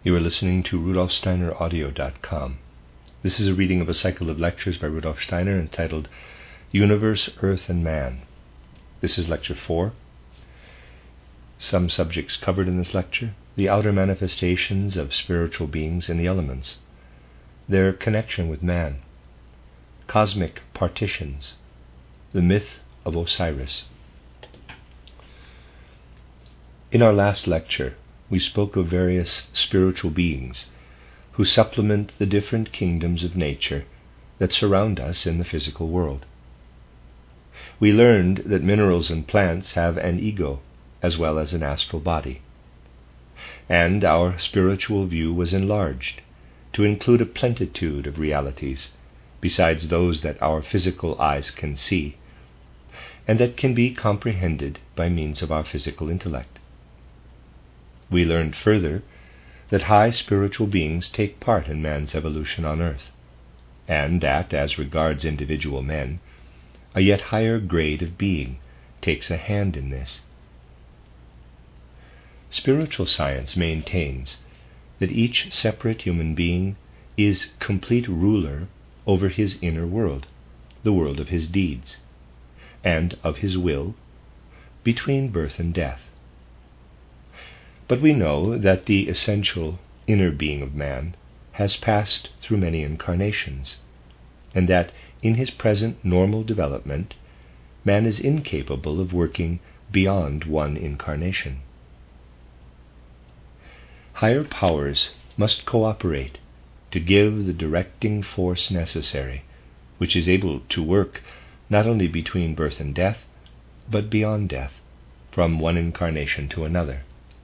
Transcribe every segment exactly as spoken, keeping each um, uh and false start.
You are listening to Rudolf Steiner Audio dot com. This is a reading of a cycle of lectures by Rudolf Steiner entitled Universe, Earth, and Man. This is Lecture four. Some subjects covered in this lecture: the outer manifestations of spiritual beings in the elements, their connection with man, cosmic partitions, the myth of Osiris. In our last lecture, we spoke of various spiritual beings who supplement the different kingdoms of nature that surround us in the physical world. We learned that minerals and plants have an ego as well as an astral body, and our spiritual view was enlarged to include a plenitude of realities besides those that our physical eyes can see and that can be comprehended by means of our physical intellect. We learned further that high spiritual beings take part in man's evolution on earth, and that, as regards individual men, a yet higher grade of being takes a hand in this. Spiritual science maintains that each separate human being is complete ruler over his inner world, the world of his deeds, and of his will, between birth and death. But we know that the essential inner being of man has passed through many incarnations, and that in his present normal development, man is incapable of working beyond one incarnation. Higher powers must cooperate to give the directing force necessary, which is able to work not only between birth and death, but beyond death, from one incarnation to another.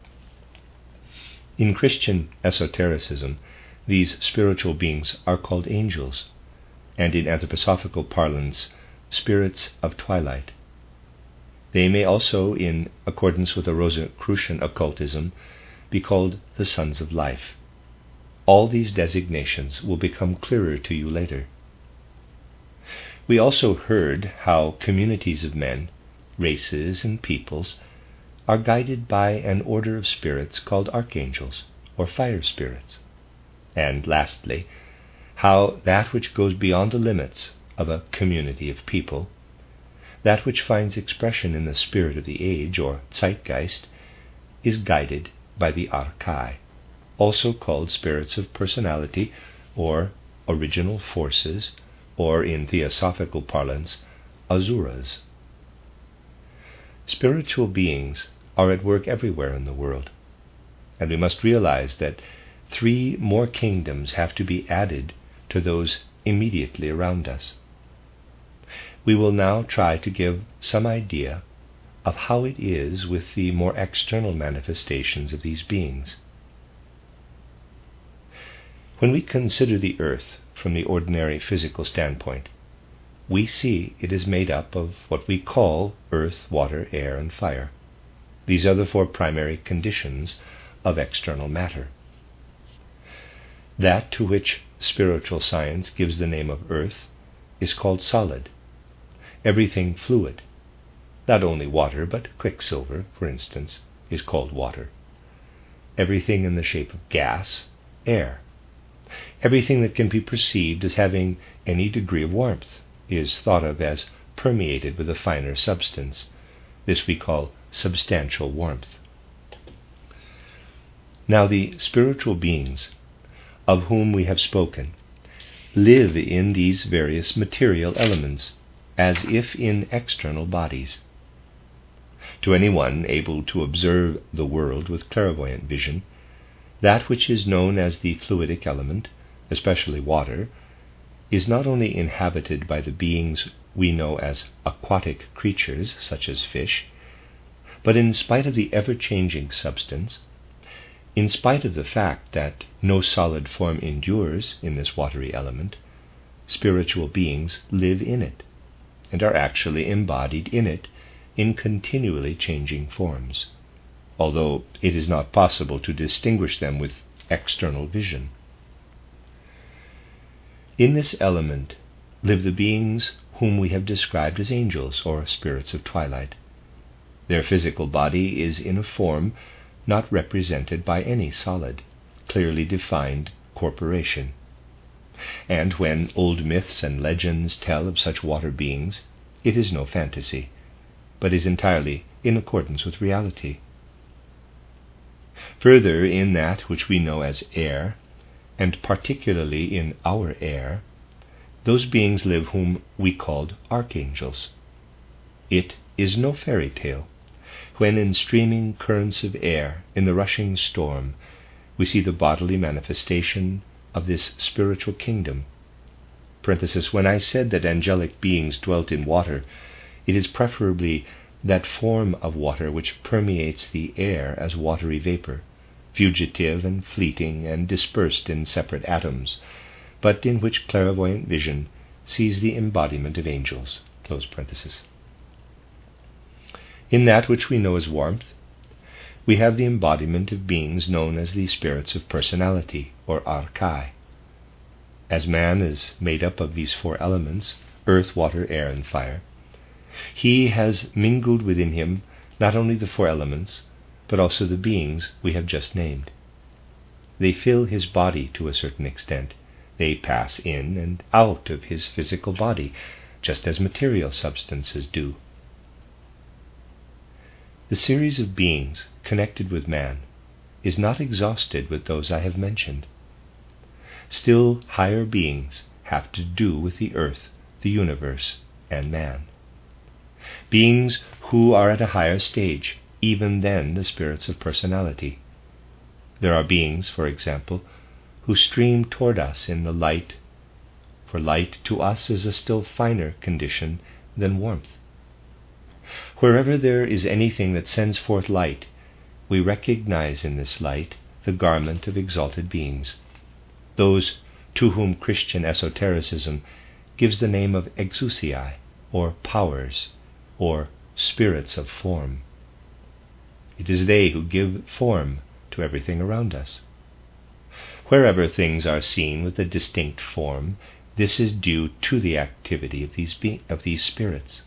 In Christian esotericism, these spiritual beings are called angels, and in anthroposophical parlance, spirits of twilight. They may also, in accordance with the Rosicrucian occultism, be called the sons of life. All these designations will become clearer to you later. We also heard how communities of men, races, and peoples are guided by an order of spirits called archangels, or fire spirits. And lastly, how that which goes beyond the limits of a community of people, that which finds expression in the spirit of the age, or zeitgeist, is guided by the archai, also called spirits of personality, or original forces, or in theosophical parlance, asuras. Spiritual beings are at work everywhere in the world, and we must realize that three more kingdoms have to be added to those immediately around us. We will now try to give some idea of how it is with the more external manifestations of these beings. When we consider the earth from the ordinary physical standpoint, we see it is made up of what we call earth, water, air, and fire. These are the four primary conditions of external matter. That to which spiritual science gives the name of earth is called solid. Everything fluid, not only water but quicksilver, for instance, is called water. Everything in the shape of gas, air. Everything that can be perceived as having any degree of warmth is thought of as permeated with a finer substance. This we call substantial warmth. Now the spiritual beings of whom we have spoken live in these various material elements as if in external bodies. To anyone able to observe the world with clairvoyant vision, that which is known as the fluidic element, especially water, is not only inhabited by the beings we know as aquatic creatures, such as fish, but in spite of the ever-changing substance, in spite of the fact that no solid form endures in this watery element, spiritual beings live in it, and are actually embodied in it in continually changing forms, although it is not possible to distinguish them with external vision. In this element live the beings whom we have described as angels, or spirits of twilight. Their physical body is in a form not represented by any solid, clearly defined corporation. And when old myths and legends tell of such water beings, it is no fantasy, but is entirely in accordance with reality. Further, in that which we know as air, and particularly in our air, those beings live whom we called archangels. It is no fairy tale when in streaming currents of air, in the rushing storm, we see the bodily manifestation of this spiritual kingdom. Parenthesis, when I said that angelic beings dwelt in water, it is preferably that form of water which permeates the air as watery vapor, fugitive and fleeting and dispersed in separate atoms, but in which clairvoyant vision sees the embodiment of angels. Close parenthesis. In that which we know as warmth, we have the embodiment of beings known as the spirits of personality, or archai. As man is made up of these four elements, earth, water, air, and fire, he has mingled within him not only the four elements, but also the beings we have just named. They fill his body to a certain extent. They pass in and out of his physical body, just as material substances do. The series of beings connected with man is not exhausted with those I have mentioned. Still higher beings have to do with the earth, the universe, and man. Beings who are at a higher stage even than the spirits of personality. There are beings, for example, who stream toward us in the light, for light to us is a still finer condition than warmth. Wherever there is anything that sends forth light, we recognize in this light the garment of exalted beings, those to whom Christian esotericism gives the name of exousiae, or powers, or spirits of form. It is they who give form to everything around us. Wherever things are seen with a distinct form, this is due to the activity of these be- of these spirits.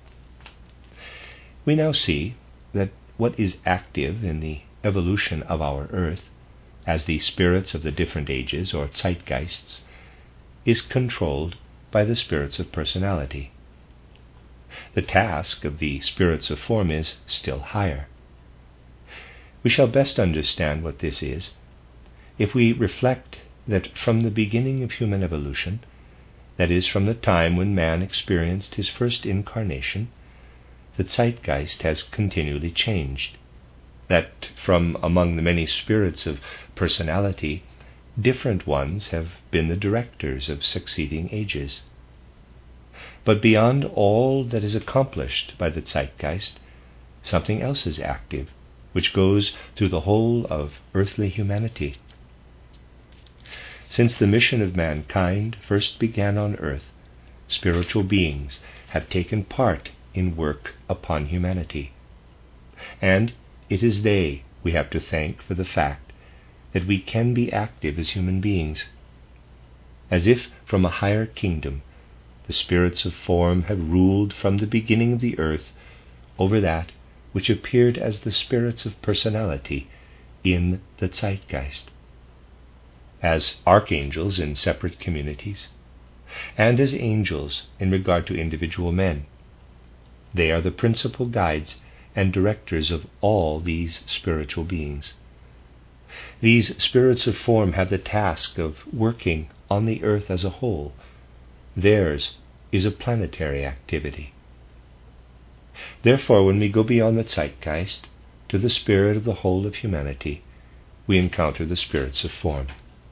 We now see that what is active in the evolution of our earth, as the spirits of the different ages, or zeitgeists, is controlled by the spirits of personality. The task of the spirits of form is still higher. We shall best understand what this is if we reflect that from the beginning of human evolution, that is, from the time when man experienced his first incarnation, the zeitgeist has continually changed, that from among the many spirits of personality, different ones have been the directors of succeeding ages. But beyond all that is accomplished by the zeitgeist, something else is active, which goes through the whole of earthly humanity. Since the mission of mankind first began on earth, spiritual beings have taken part in work upon humanity. And it is they we have to thank for the fact that we can be active as human beings. As if from a higher kingdom, the spirits of form have ruled from the beginning of the earth over that which appeared as the spirits of personality in the zeitgeist, as archangels in separate communities, and as angels in regard to individual men. They are the principal guides and directors of all these spiritual beings. These spirits of form have the task of working on the earth as a whole. Theirs is a planetary activity. Therefore, when we go beyond the zeitgeist to the spirit of the whole of humanity, we encounter the spirits of form.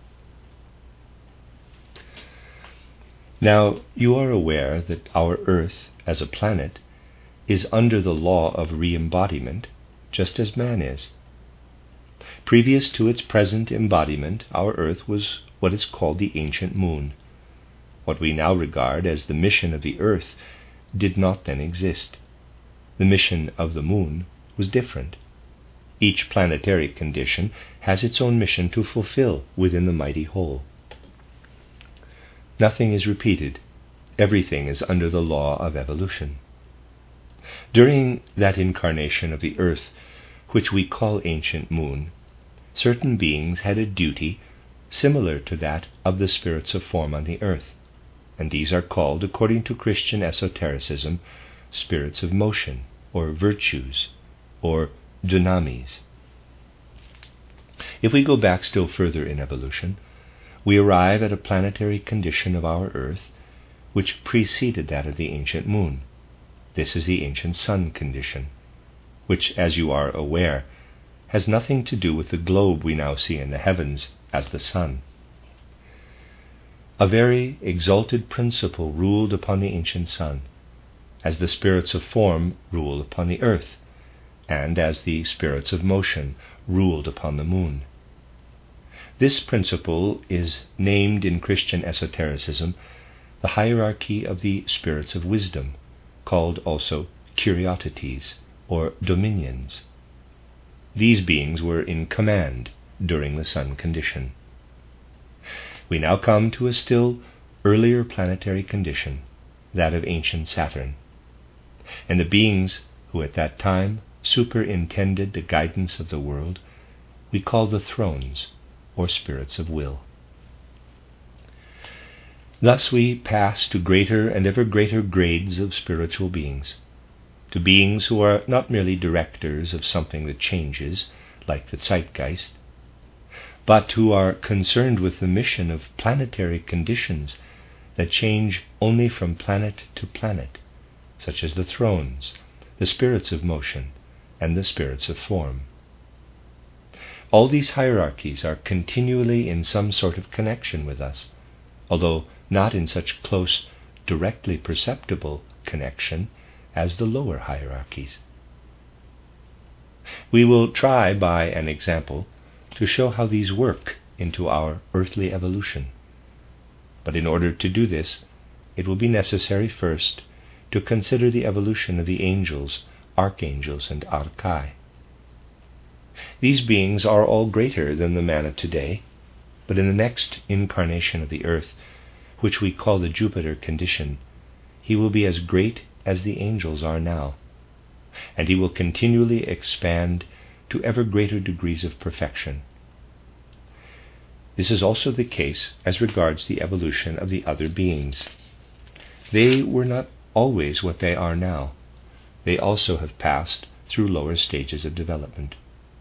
Now, you are aware that our earth, as a planet, is under the law of re-embodiment, just as man is. Previous to its present embodiment, our earth was what is called the ancient moon. What we now regard as the mission of the earth did not then exist. The mission of the moon was different. Each planetary condition has its own mission to fulfill within the mighty whole. Nothing is repeated. Everything is under the law of evolution. During that incarnation of the earth, which we call ancient moon, certain beings had a duty similar to that of the spirits of form on the earth, and these are called, according to Christian esotericism, spirits of motion, or virtues, or dunamis. If we go back still further in evolution, we arrive at a planetary condition of our earth which preceded that of the ancient moon. This is the ancient sun condition, which, as you are aware, has nothing to do with the globe we now see in the heavens as the sun. A very exalted principle ruled upon the ancient sun, as the spirits of form rule upon the earth, and as the spirits of motion ruled upon the moon. This principle is named in Christian esotericism the hierarchy of the spirits of wisdom, called also Kuriotetes, or dominions. These beings were in command during the sun condition. We now come to a still earlier planetary condition, that of ancient Saturn, and the beings who at that time superintended the guidance of the world we call the thrones, or spirits of will. Thus we pass to greater and ever greater grades of spiritual beings, to beings who are not merely directors of something that changes, like the zeitgeist, but who are concerned with the mission of planetary conditions that change only from planet to planet, such as the thrones, the spirits of motion, and the spirits of form. All these hierarchies are continually in some sort of connection with us, although not in such close, directly perceptible connection as the lower hierarchies. We will try by an example to show how these work into our earthly evolution. But in order to do this, it will be necessary first to consider the evolution of the angels, archangels, and archai. These beings are all greater than the man of today, but in the next incarnation of the earth, which we call the Jupiter condition, he will be as great as the angels are now, and he will continually expand to ever greater degrees of perfection. This is also the case as regards the evolution of the other beings. They were not always what they are now. They also have passed through lower stages of development.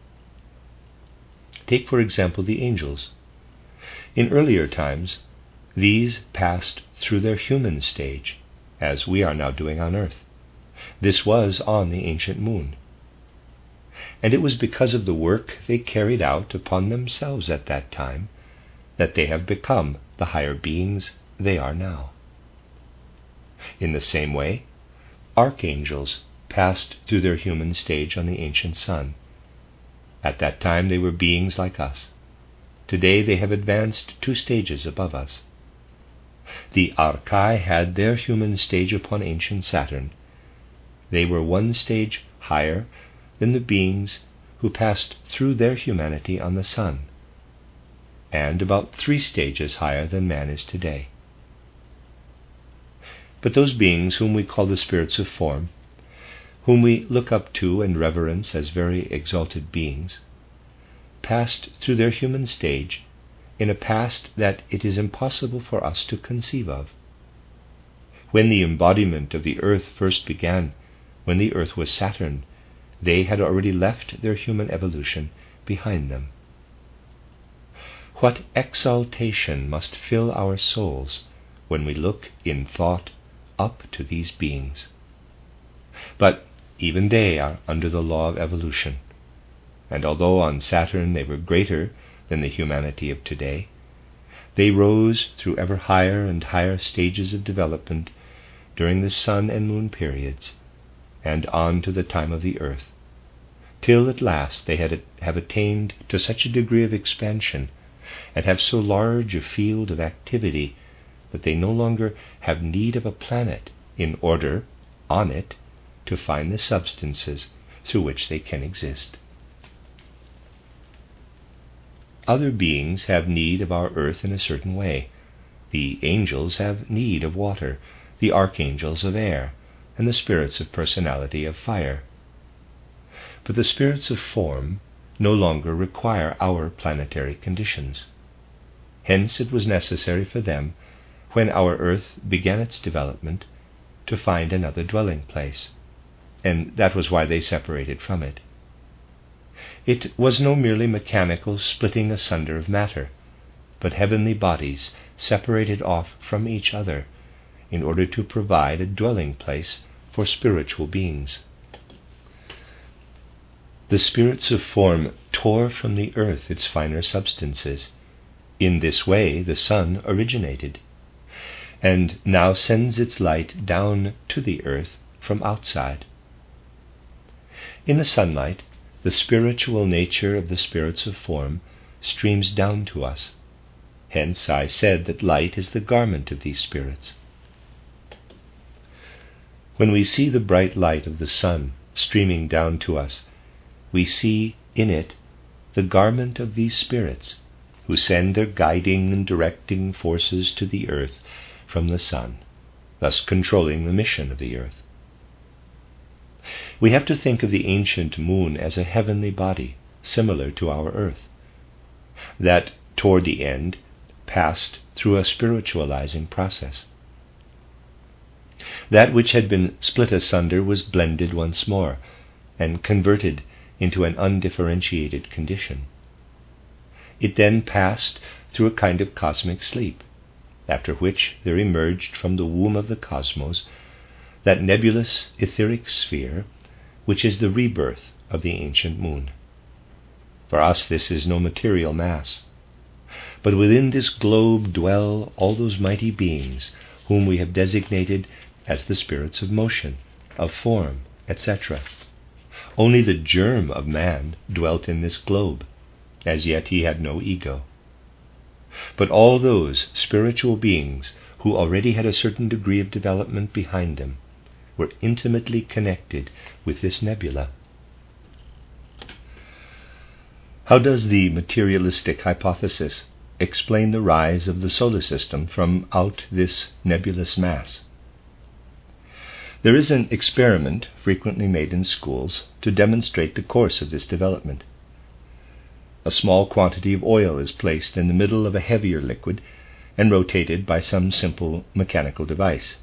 Take, for example, the angels. In earlier times, these passed through their human stage, as we are now doing on earth. This was on the ancient moon. And it was because of the work they carried out upon themselves at that time that they have become the higher beings they are now. In the same way, archangels passed through their human stage on the ancient sun. At that time they were beings like us. Today they have advanced two stages above us. The archai had their human stage upon ancient Saturn. They were one stage higher than the beings who passed through their humanity on the sun, and about three stages higher than man is today. But those beings whom we call the spirits of form, whom we look up to and reverence as very exalted beings, passed through their human stage in a past that it is impossible for us to conceive of. When the embodiment of the earth first began, when the earth was Saturn, they had already left their human evolution behind them. What exaltation must fill our souls when we look in thought up to these beings. But even they are under the law of evolution, and although on Saturn they were greater than the humanity of today, they rose through ever higher and higher stages of development during the sun and moon periods, and on to the time of the earth, till at last they had, have attained to such a degree of expansion and have so large a field of activity that they no longer have need of a planet in order, on it, to find the substances through which they can exist. Other beings have need of our earth in a certain way. The angels have need of water, the archangels of air, and the spirits of personality of fire. But the spirits of form no longer require our planetary conditions. Hence it was necessary for them, when our earth began its development, to find another dwelling place, and that was why they separated from it. It was no merely mechanical splitting asunder of matter, but heavenly bodies separated off from each other in order to provide a dwelling place for spiritual beings. The spirits of form tore from the earth its finer substances. In this way the sun originated, and now sends its light down to the earth from outside. In the sunlight, the spiritual nature of the spirits of form streams down to us. Hence I said that light is the garment of these spirits. When we see the bright light of the sun streaming down to us, we see in it the garment of these spirits, who send their guiding and directing forces to the earth from the sun, thus controlling the mission of the earth. We have to think of the ancient moon as a heavenly body, similar to our earth, that toward the end passed through a spiritualizing process. That which had been split asunder was blended once more and converted into an undifferentiated condition. It then passed through a kind of cosmic sleep, after which there emerged from the womb of the cosmos that nebulous etheric sphere which is the rebirth of the ancient moon. For us this is no material mass, but within this globe dwell all those mighty beings whom we have designated as the spirits of motion, of form, et cetera. Only the germ of man dwelt in this globe. As yet he had no ego. But all those spiritual beings who already had a certain degree of development behind them were intimately connected with this nebula. How does the materialistic hypothesis explain the rise of the solar system from out this nebulous mass? There is an experiment frequently made in schools to demonstrate the course of this development. A small quantity of oil is placed in the middle of a heavier liquid and rotated by some simple mechanical device.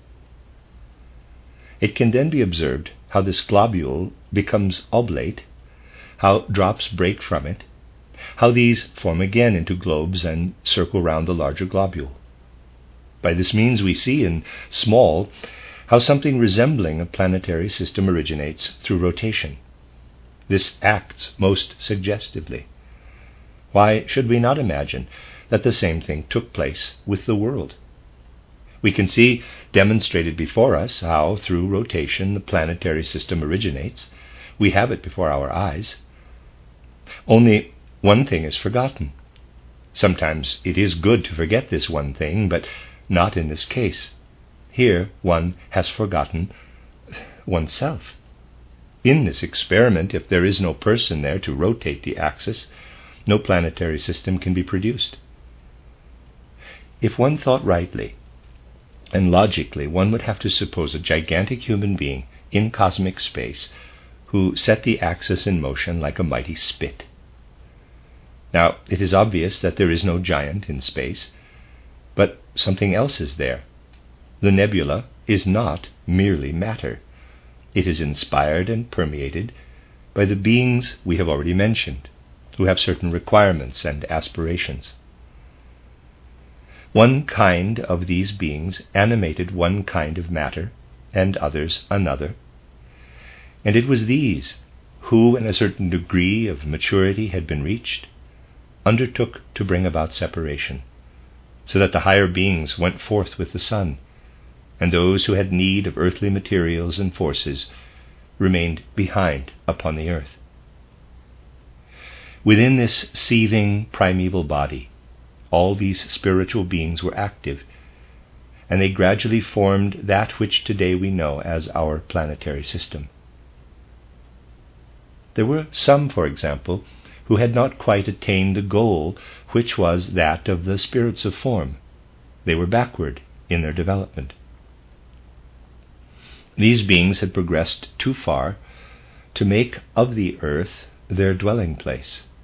It can then be observed how this globule becomes oblate, how drops break from it, how these form again into globes and circle round the larger globule. By this means we see in small how something resembling a planetary system originates through rotation. This acts most suggestively. Why should we not imagine that the same thing took place with the world? We can see demonstrated before us how, through rotation, the planetary system originates. We have it before our eyes. Only one thing is forgotten. Sometimes it is good to forget this one thing, but not in this case. Here one has forgotten oneself. In this experiment, if there is no person there to rotate the axis, no planetary system can be produced. If one thought rightly and logically, one would have to suppose a gigantic human being in cosmic space who set the axis in motion like a mighty spit. Now, it is obvious that there is no giant in space, but something else is there. The nebula is not merely matter. It is inspired and permeated by the beings we have already mentioned, who have certain requirements and aspirations. One kind of these beings animated one kind of matter, and others another. And it was these who, when a certain degree of maturity had been reached, undertook to bring about separation, so that the higher beings went forth with the sun, and those who had need of earthly materials and forces remained behind upon the earth. Within this seething primeval body, all these spiritual beings were active, and they gradually formed that which today we know as our planetary system. There were some, for example, who had not quite attained the goal, which was that of the spirits of form. They were backward in their development. These beings had progressed too far to make of the earth their dwelling place,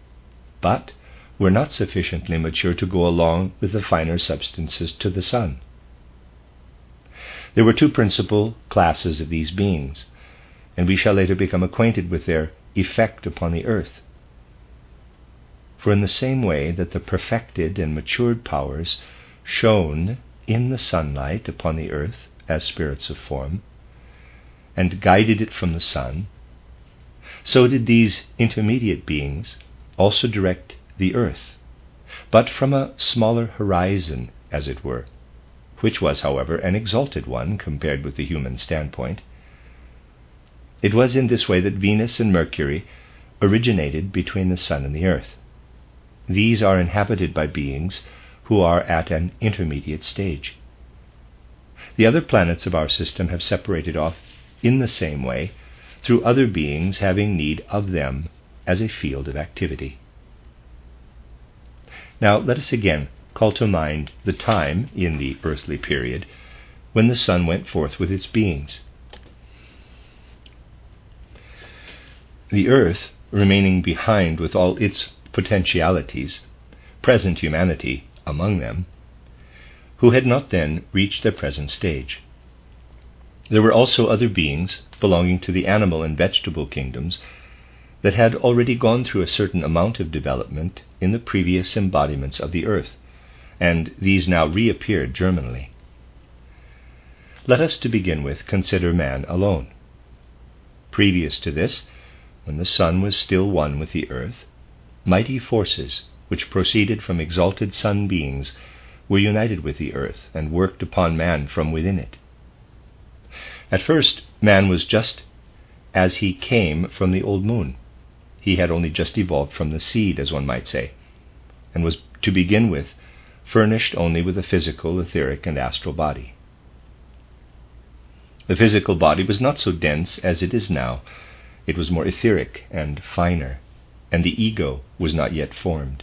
but were not sufficiently mature to go along with the finer substances to the sun. There were two principal classes of these beings, and we shall later become acquainted with their effect upon the earth. For in the same way that the perfected and matured powers shone in the sunlight upon the earth as spirits of form, and guided it from the sun, so did these intermediate beings also direct the earth, but from a smaller horizon, as it were, which was, however, an exalted one compared with the human standpoint. It was in this way that Venus and Mercury originated between the sun and the earth. These are inhabited by beings who are at an intermediate stage. The other planets of our system have separated off in the same way through other beings having need of them as a field of activity. Now let us again call to mind the time in the earthly period when the sun went forth with its beings. The earth remaining behind with all its potentialities, present humanity among them, who had not then reached their present stage. There were also other beings belonging to the animal and vegetable kingdoms that had already gone through a certain amount of development in the previous embodiments of the earth, and these now reappeared germinally. Let us, to begin with, consider man alone. Previous to this, when the sun was still one with the earth, mighty forces, which proceeded from exalted sun beings, were united with the earth and worked upon man from within it. At first, man was just as he came from the old moon. He had only just evolved from the seed, as one might say, and was, to begin with, furnished only with a physical, etheric, and astral body. The physical body was not so dense as it is now. It was more etheric and finer, and the ego was not yet formed.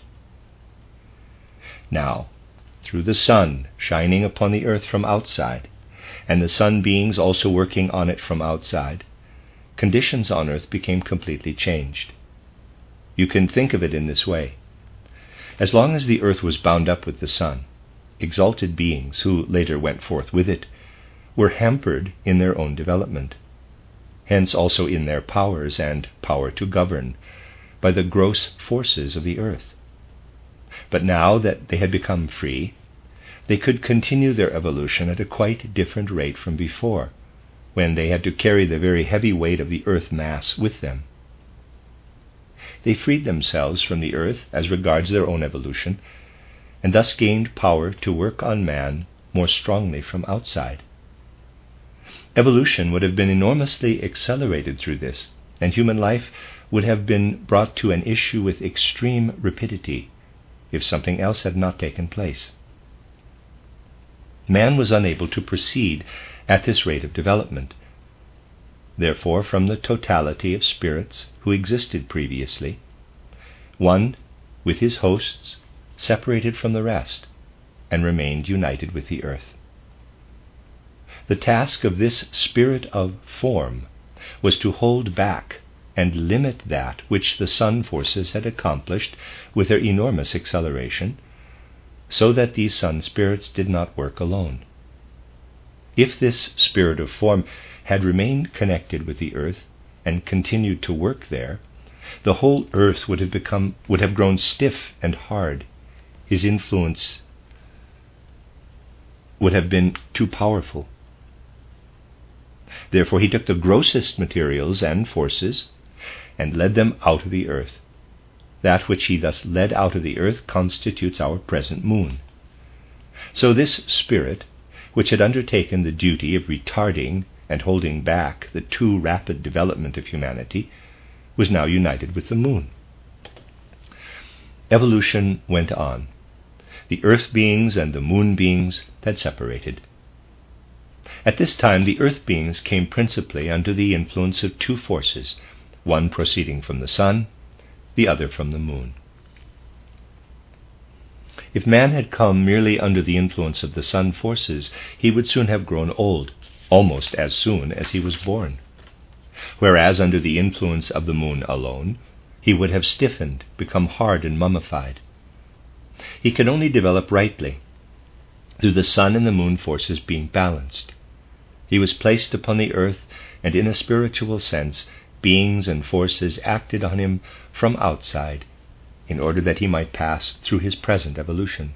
Now, through the sun shining upon the earth from outside, and the sun beings also working on it from outside, conditions on earth became completely changed. You can think of it in this way. As long as the earth was bound up with the sun, exalted beings, who later went forth with it, were hampered in their own development, hence also in their powers and power to govern, by the gross forces of the earth. But now that they had become free, they could continue their evolution at a quite different rate from before, when they had to carry the very heavy weight of the earth mass with them. They freed themselves from the earth as regards their own evolution, and thus gained power to work on man more strongly from outside. Evolution would have been enormously accelerated through this, and human life would have been brought to an issue with extreme rapidity if something else had not taken place. Man was unable to proceed at this rate of development. Therefore, from the totality of spirits who existed previously, one, with his hosts, separated from the rest and remained united with the earth. The task of this spirit of form was to hold back and limit that which the sun forces had accomplished with their enormous acceleration, so that these sun spirits did not work alone. If this spirit of form had remained connected with the earth and continued to work there, the whole earth would have become would have grown stiff and hard. His influence would have been too powerful. Therefore he took the grossest materials and forces and led them out of the earth. That which he thus led out of the earth constitutes our present moon. So this spirit, which had undertaken the duty of retarding and holding back the too rapid development of humanity, was now united with the moon. Evolution went on. The earth beings and the moon beings had separated. At this time, the earth beings came principally under the influence of two forces, one proceeding from the sun, the other from the moon. If man had come merely under the influence of the sun forces, he would soon have grown old, almost as soon as he was born. Whereas under the influence of the moon alone, he would have stiffened, become hard and mummified. He could only develop rightly through the sun and the moon forces being balanced. He was placed upon the earth, and in a spiritual sense, beings and forces acted on him from outside, in order that he might pass through his present evolution.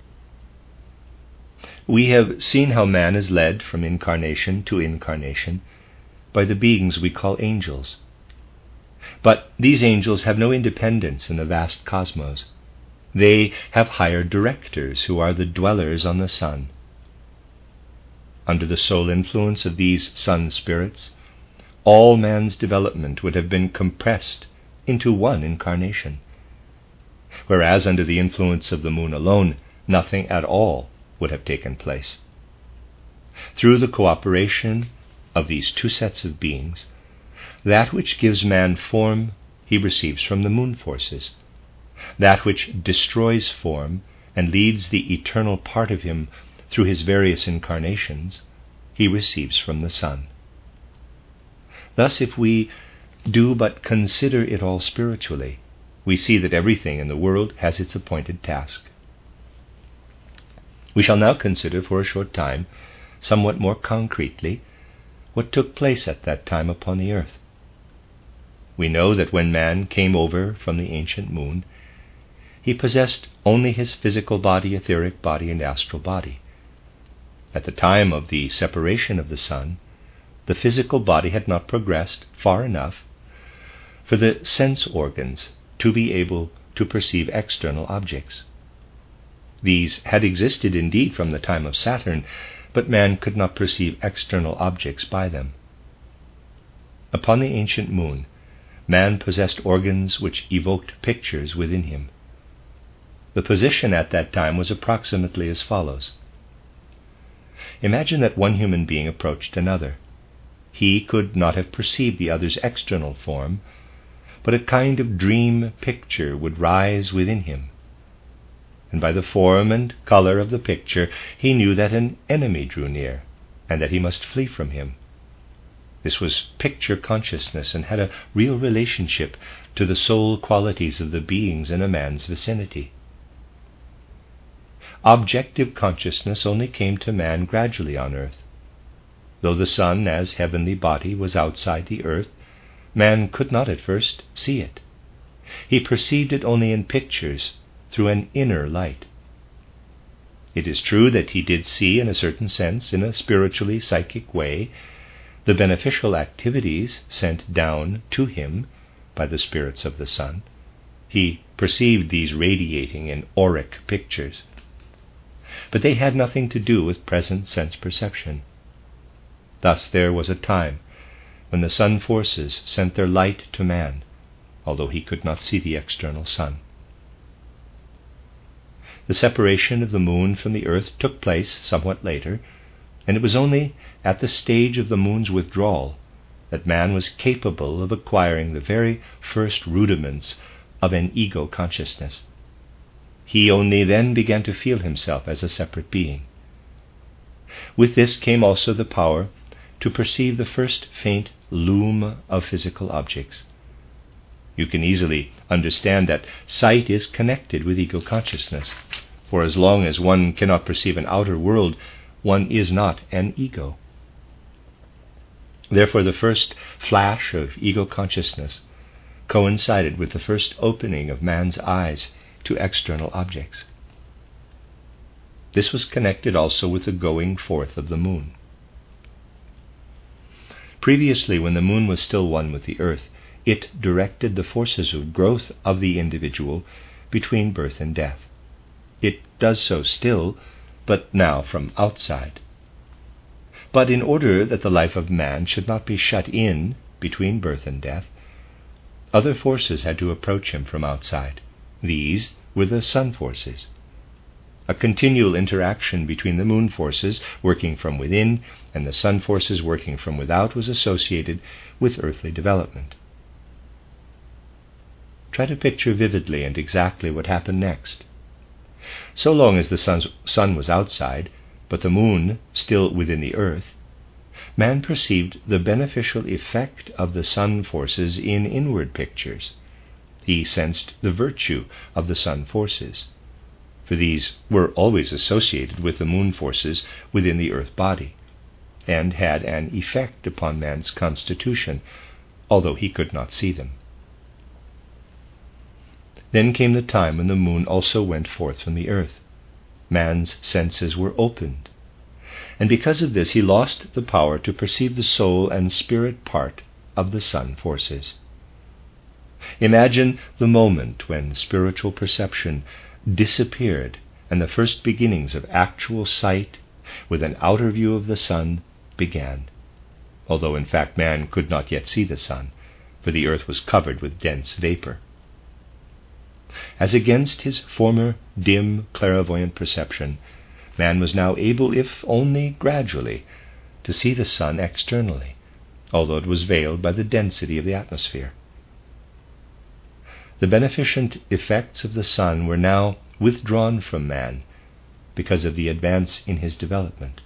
We have seen how man is led from incarnation to incarnation by the beings we call angels. But these angels have no independence in the vast cosmos. They have hired directors who are the dwellers on the sun. Under the sole influence of these sun spirits, all man's development would have been compressed into one incarnation, whereas under the influence of the moon alone, nothing at all would have taken place. Through the cooperation of these two sets of beings, that which gives man form he receives from the moon forces. That which destroys form and leads the eternal part of him through his various incarnations, he receives from the sun. Thus, if we do but consider it all spiritually, we see that everything in the world has its appointed task. We shall now consider for a short time, somewhat more concretely, what took place at that time upon the earth. We know that when man came over from the ancient moon, he possessed only his physical body, etheric body, and astral body. At the time of the separation of the sun, the physical body had not progressed far enough for the sense organs to be able to perceive external objects. These had existed indeed from the time of Saturn, but man could not perceive external objects by them. Upon the ancient moon, man possessed organs which evoked pictures within him. The position at that time was approximately as follows. Imagine that one human being approached another. He could not have perceived the other's external form, but a kind of dream picture would rise within him. And by the form and color of the picture, he knew that an enemy drew near, and that he must flee from him. This was picture consciousness, and had a real relationship to the soul qualities of the beings in a man's vicinity. Objective consciousness only came to man gradually on earth. Though the sun, as heavenly body, was outside the earth, man could not at first see it. He perceived it only in pictures, through an inner light. It is true that he did see, in a certain sense, in a spiritually psychic way, the beneficial activities sent down to him by the spirits of the sun. He perceived these radiating in auric pictures. But they had nothing to do with present sense perception. Thus there was a time when the sun forces sent their light to man, although he could not see the external sun. The separation of the moon from the earth took place somewhat later, and it was only at the stage of the moon's withdrawal that man was capable of acquiring the very first rudiments of an ego consciousness. He only then began to feel himself as a separate being. With this came also the power to perceive the first faint loom of physical objects. You can easily understand that sight is connected with ego consciousness, for as long as one cannot perceive an outer world, one is not an ego. Therefore, the first flash of ego consciousness coincided with the first opening of man's eyes to external objects. This was connected also with the going forth of the moon. Previously, when the moon was still one with the earth, it directed the forces of growth of the individual between birth and death. It does so still, but now from outside. But in order that the life of man should not be shut in between birth and death, other forces had to approach him from outside. These were the sun forces. A continual interaction between the moon forces working from within and the sun forces working from without was associated with earthly development. Try to picture vividly and exactly what happened next. So long as the sun's, sun was outside, but the moon still within the earth, man perceived the beneficial effect of the sun forces in inward pictures. He sensed the virtue of the sun forces, for these were always associated with the moon forces within the earth body, and had an effect upon man's constitution, although he could not see them. Then came the time when the moon also went forth from the earth. Man's senses were opened, and because of this he lost the power to perceive the soul and spirit part of the sun forces. Imagine the moment when spiritual perception disappeared and the first beginnings of actual sight with an outer view of the sun began, although in fact man could not yet see the sun, for the earth was covered with dense vapor. As against his former dim clairvoyant perception, man was now able, if only gradually, to see the sun externally, although it was veiled by the density of the atmosphere. The beneficent effects of the sun were now withdrawn from man because of the advance in his development.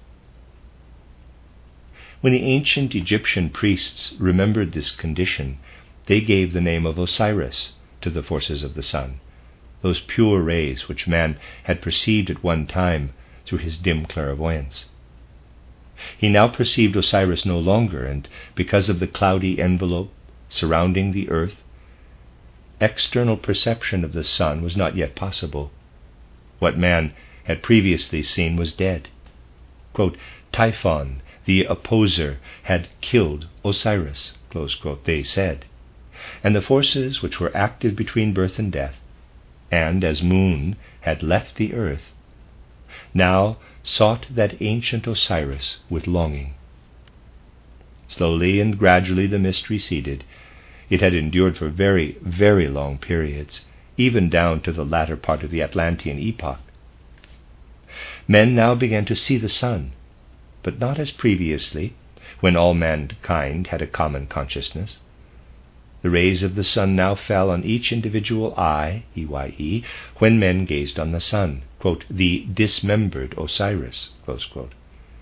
When the ancient Egyptian priests remembered this condition, they gave the name of Osiris to the forces of the sun, those pure rays which man had perceived at one time through his dim clairvoyance. He now perceived Osiris no longer, and because of the cloudy envelope surrounding the earth, external perception of the sun was not yet possible. What man had previously seen was dead. Quote, Typhon, the opposer, had killed Osiris, close quote, they said, and the forces which were active between birth and death, and as moon had left the earth, now sought that ancient Osiris with longing. Slowly and gradually the mist receded. It had endured for very, very long periods, even down to the latter part of the Atlantean epoch. Men now began to see the sun, but not as previously, when all mankind had a common consciousness. The rays of the sun now fell on each individual eye, E Y E, when men gazed on the sun, quote, the dismembered Osiris, close quote.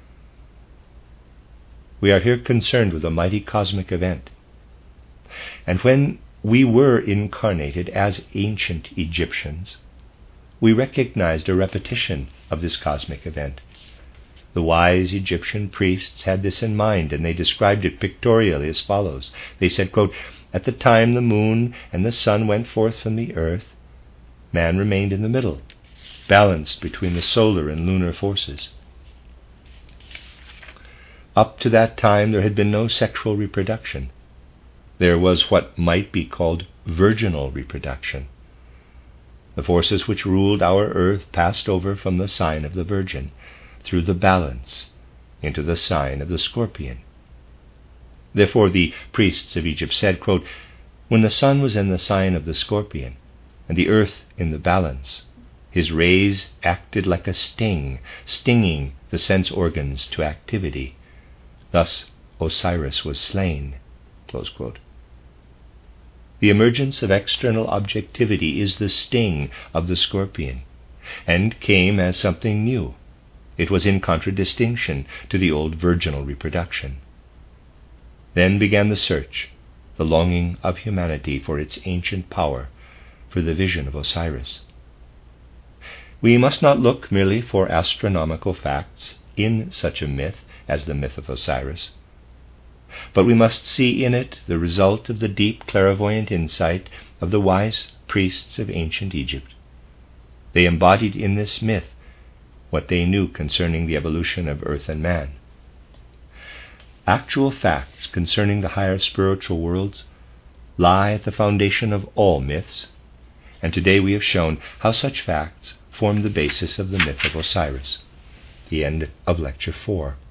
We are here concerned with a mighty cosmic event. And when we were incarnated as ancient Egyptians, we recognized a repetition of this cosmic event. The wise Egyptian priests had this in mind, and they described it pictorially as follows. They said, quote, at the time the moon and the sun went forth from the earth, man remained in the middle, balanced between the solar and lunar forces. Up to that time there had been no sexual reproduction. There was what might be called virginal reproduction. The forces which ruled our earth passed over from the sign of the Virgin through the balance into the sign of the Scorpion. Therefore the priests of Egypt said, quote, when the sun was in the sign of the Scorpion and the earth in the balance, his rays acted like a sting, stinging the sense organs to activity. Thus Osiris was slain, close quote. The emergence of external objectivity is the sting of the Scorpion, and came as something new. It was in contradistinction to the old virginal reproduction. Then began the search, the longing of humanity for its ancient power, for the vision of Osiris. We must not look merely for astronomical facts in such a myth as the myth of Osiris, but we must see in it the result of the deep clairvoyant insight of the wise priests of ancient Egypt. They embodied in this myth what they knew concerning the evolution of earth and man. Actual facts concerning the higher spiritual worlds lie at the foundation of all myths, and today we have shown how such facts form the basis of the myth of Osiris. The end of Lecture four.